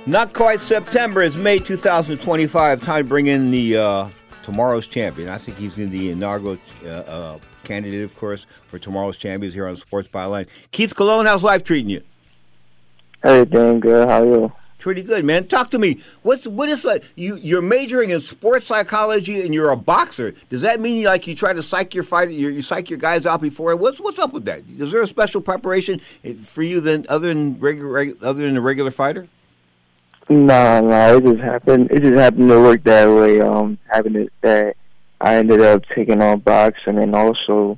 Not quite September. It's May 2025. Time to bring in the tomorrow's champion. I think he's going to be the inaugural candidate, of course, for tomorrow's champions here on Sports Byline. Keith Cologne, how's life treating you? Hey, doing good. How are you? Pretty good, man. Talk to me. What is like? You're majoring in sports psychology and you're a boxer. Does that mean you try to psych your fighter, you psych your guys out before? What's up with that? Is there a special preparation for you other than the regular fighter? No, it just happened. It just happened to work that way. Having it that I ended up taking on boxing and also,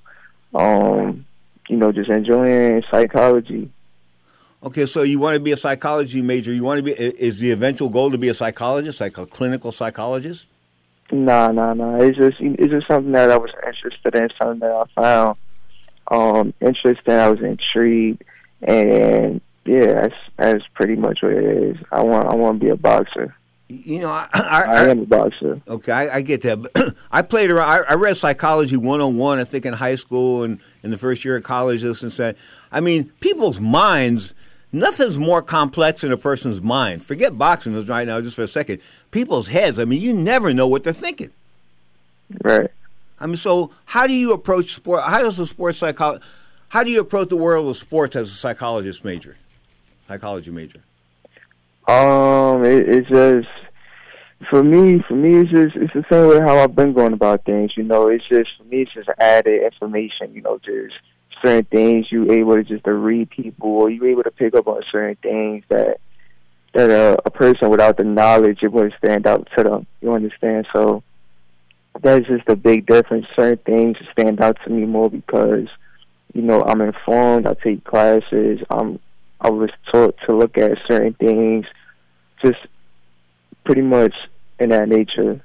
just enjoying psychology. Okay, so you want to be a psychology major. Is the eventual goal to be a psychologist, like a clinical psychologist? No. It's just something that I was interested in, something that I found interesting. I was intrigued, and yeah, that's pretty much what it is. I want to be a boxer. I am a boxer. Okay, I get that. But I played around. I read Psychology 101, I think, in high school and in the first year of college. And said, I mean, people's minds. Nothing's more complex than a person's mind. Forget boxing right now, just for a second. People's heads. I mean, you never know what they're thinking. Right. I mean, so how do you approach sport? How do you approach the world of sports as a psychology major? It's just for me. It's the same way how I've been going about things. It's just for me. It's just added information. Just certain things you able to just to read people, or you able to pick up on certain things that a person without the knowledge, it wouldn't stand out to them. You understand? So that's just a big difference. Certain things stand out to me more because I'm informed. I take classes. I was taught to look at certain things, just pretty much in that nature.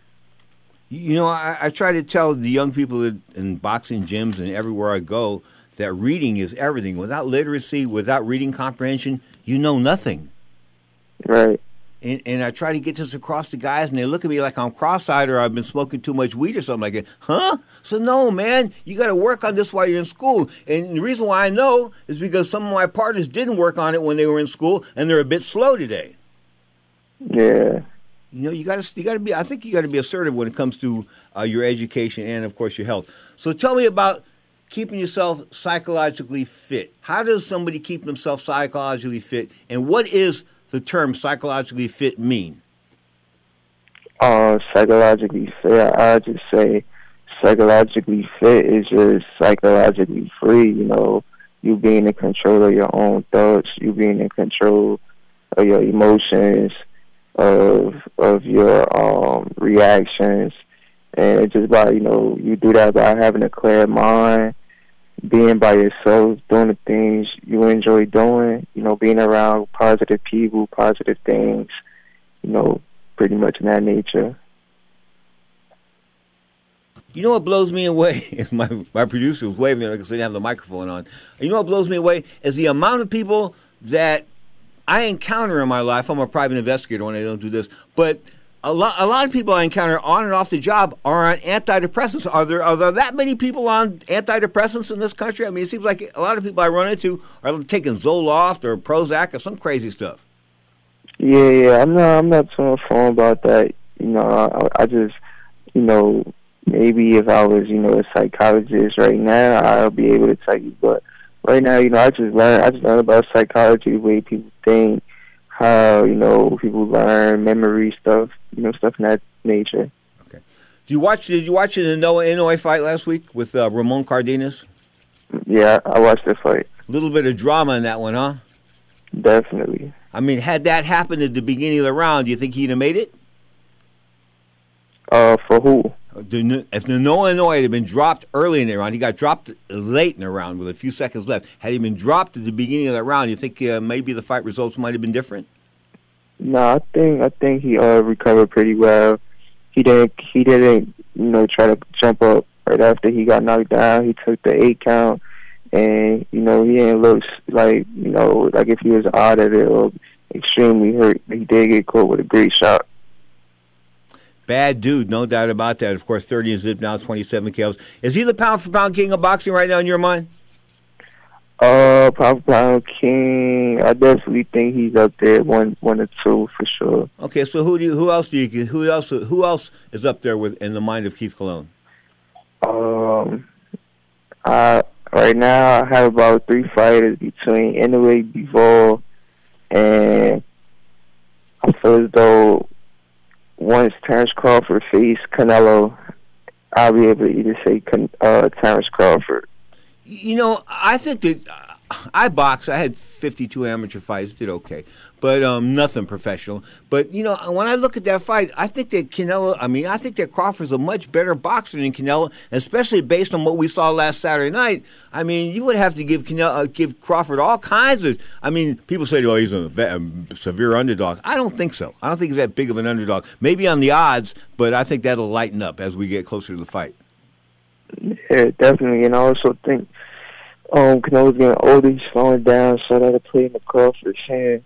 I try to tell the young people in boxing gyms and everywhere I go that reading is everything. Without literacy, without reading comprehension, you know nothing. Right. And I try to get this across to guys, and they look at me like I'm cross-eyed or I've been smoking too much weed or something like that. Huh? So no, man, you got to work on this while you're in school. And the reason why I know is because some of my partners didn't work on it when they were in school, and they're a bit slow today. Yeah. You got to be. I think you got to be assertive when it comes to your education and, of course, your health. So tell me about keeping yourself psychologically fit. How does somebody keep themselves psychologically fit, and what is the term psychologically fit mean? Psychologically fit, I just say psychologically fit is just psychologically free. You being in control of your own thoughts, you being in control of your emotions, of your reactions, and it's just by you do that by having a clear mind, being by yourself, doing the things you enjoy doing, being around positive people, positive things, pretty much in that nature. You know what blows me away is my producer was waving because they didn't have the microphone on. You know what blows me away is the amount of people that I encounter in my life. I'm a private investigator when I don't do this, but a lot of people I encounter on and off the job are on antidepressants. Are there that many people on antidepressants in this country? I mean, it seems like a lot of people I run into are taking Zoloft or Prozac or some crazy stuff. Yeah, I'm not too informed about that. I just, maybe if I was, a psychologist right now, I'll be able to tell you. But right now, I just learned about psychology, the way people think, how, people learn, memory stuff, stuff in that nature. Okay. Did you watch the Noah Inoue fight last week with Ramon Cardenas? Yeah, I watched the fight. A little bit of drama in that one, huh? Definitely. I mean, had that happened at the beginning of the round, do you think he'd have made it? For who? If the Noah Inoue had been dropped early in the round, he got dropped late in the round with a few seconds left. Had he been dropped at the beginning of the round, you think maybe the fight results might have been different? No, I think he recovered pretty well. He didn't try to jump up right after he got knocked down. He took the 8 count, and he didn't look like like if he was out of it or extremely hurt. He did get caught with a great shot. Bad dude, no doubt about that. Of course, 30 and zip now, 27 KOs. Is he the pound-for-pound king of boxing right now in your mind? Papa Pound King. I definitely think he's up there, one or two for sure. Okay, so who else is up there in the mind of Keith Colon? Right now I have about 3 fighters between Inoue, Bivol, and I feel as though once Terrence Crawford faced Canelo, I'll be able to either say Terrence Crawford. You know, I think that I boxed. I had 52 amateur fights, did okay, but nothing professional. But, you know, when I look at that fight, I think that Crawford's a much better boxer than Canelo, especially based on what we saw last Saturday night. I mean, you would have to give Crawford all kinds of. I mean, people say, "Oh, he's a severe underdog." I don't think so. I don't think he's that big of an underdog. Maybe on the odds, but I think that'll lighten up as we get closer to the fight. Yeah, definitely, and I also think Canelo's getting older, he's slowing down, so that'll play in the Crawford's hand.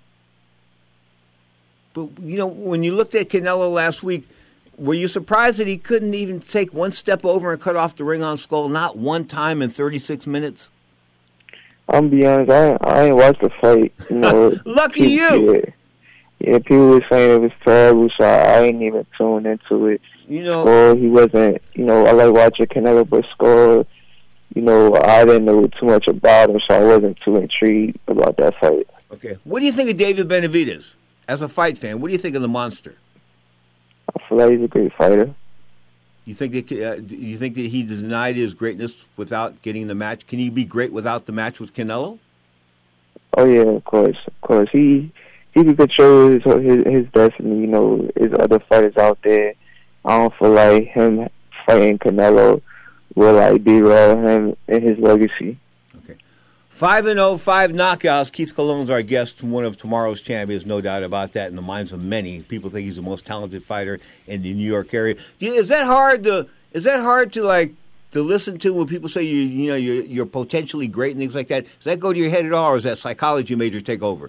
But, you know, when you looked at Canelo last week, were you surprised that he couldn't even take one step over and cut off the ring on Skull, not one time in 36 minutes? I'm be honest, I ain't watched the fight. You know, Lucky you! Yeah, people were saying it was terrible, so I ain't even tuned into it. You know, Skull, he wasn't, you know, I like watching Canelo, but Skull, you know, I didn't know too much about him, so I wasn't too intrigued about that fight. Okay. What do you think of David Benavidez? As a fight fan, what do you think of the monster? I feel like he's a great fighter. You think that he denied his greatness without getting the match? Can he be great without the match with Canelo? Oh yeah, of course. He can control his destiny. You know, there's other fighters out there. I don't feel like him fighting Canelo will like derail him and his legacy. Okay. 5-0, 5 knockouts. Keith Colon's our guest, one of tomorrow's champions, no doubt about that. In the minds of many, people think he's the most talented fighter in the New York area. Is that hard to listen to when people say you're potentially great and things like that? Does that go to your head at all, or is that psychology major take over?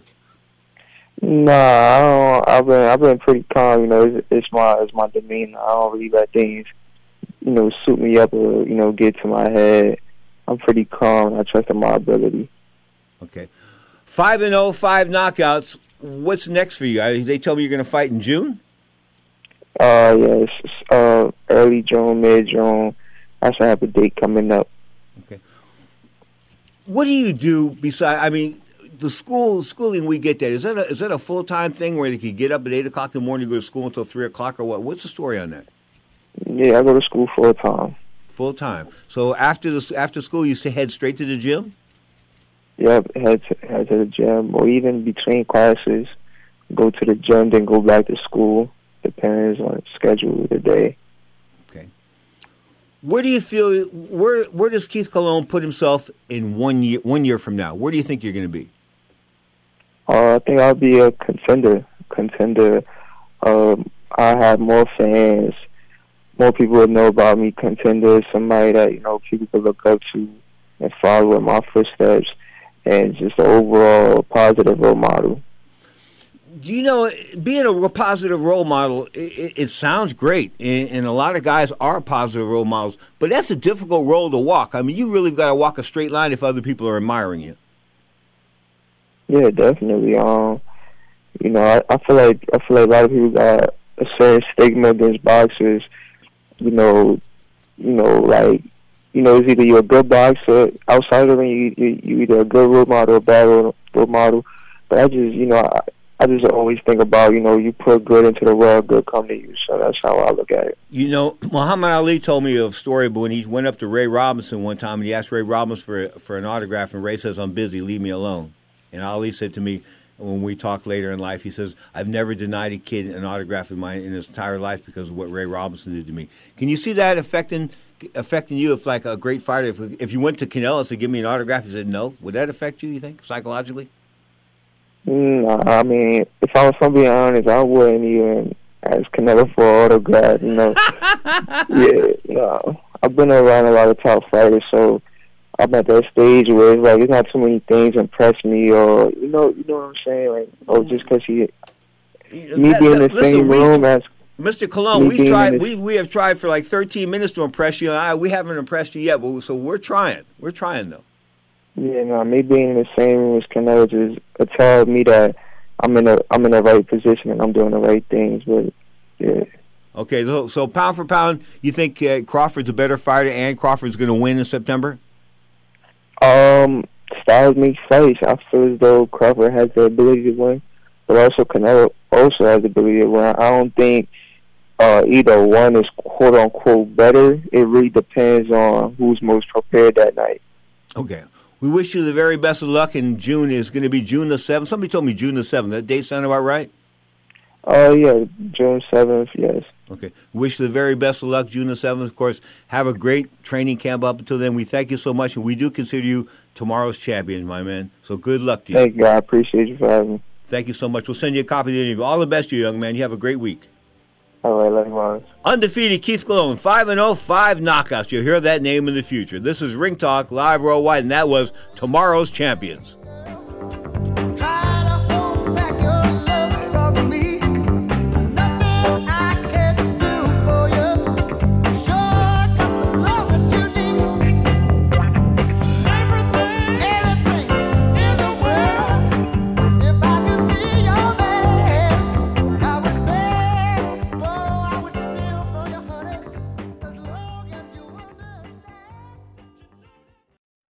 Nah, I've been pretty calm. You know, it's my demeanor. I don't really let things, you know, suit me up or, you know, get to my head. I'm pretty calm. I trust in my ability. Okay. 5-0, 5 knockouts. What's next for you? They told me you're going to fight in June? Yes. Early June, mid-June. I should have a date coming up. Okay. What do you do besides, I mean, the schooling, we get that. Is that a full-time thing where they could get up at 8 o'clock in the morning, go to school until 3 o'clock or what? What's the story on that? Yeah, I go to school full-time. Full-time. So after school, you head straight to the gym? Yep, head to the gym, or even between classes, go to the gym, then go back to school. Depends on the schedule of the day. Okay. Where do you feel? Where does Keith Colon put himself in 1 year? 1 year from now, where do you think you're going to be? I think I'll be a contender. I have more fans. More people would know about me. Contender, somebody that, you know, people could look up to and follow in my footsteps, and just an overall positive role model. Do you know, being a positive role model, it sounds great, and a lot of guys are positive role models, but that's a difficult role to walk. I mean, you really got to walk a straight line if other people are admiring you. Yeah, definitely. You know, I feel like a lot of people got a certain stigma against boxers. Like, it's either you're a good boxer outside of the ring, you either a good role model or a bad role model. But I just always think about, you put good into the world, good come to you. So that's how I look at it. You know, Muhammad Ali told me a story, but when he went up to Ray Robinson one time and he asked Ray Robinson for an autograph, and Ray says, "I'm busy, leave me alone." And Ali said to me, when we talked later in life, he says, "I've never denied a kid an autograph in his entire life because of what Ray Robinson did to me." Can you see that affecting you? If, like, a great fighter, if you went to Canelo and said, "Give me an autograph," he said no, would that affect you think, psychologically? I mean, if I was being honest, I wouldn't even ask Canelo for an autograph. I've been around a lot of top fighters, so I'm at that stage where it's like, it's not too many things impress me, or you know what I'm saying, like, just because me being in the same room as Mr. Colon, we have tried for like 13 minutes to impress you. We haven't impressed you yet, so we're trying. We're trying, though. Yeah, no, me being in the same room as Canelo just tells me that I'm in the right position and I'm doing the right things. But yeah. Okay, so pound for pound, you think Crawford's a better fighter and Crawford's going to win in September? Styles make fights. I feel as though Crawford has the ability to win, but also Canelo also has the ability to win. I don't think either one is quote unquote better. It really depends on who's most prepared that night. Okay. We wish you the very best of luck in June. It's going to be June the 7th. Somebody told me June the 7th. That date sound about right? Yeah, June 7th, yes. Okay. Wish you the very best of luck, June the 7th. Of course, have a great training camp up until then. We thank you so much, and we do consider you tomorrow's champion, my man. So good luck to you. Thank you. I appreciate you for having me. Thank you so much. We'll send you a copy of the interview. All the best to you, young man. You have a great week. All right, likewise. Undefeated Keith Colon, 5-0, 5 knockouts. You'll hear that name in the future. This is Ring Talk, live worldwide, and that was tomorrow's champions.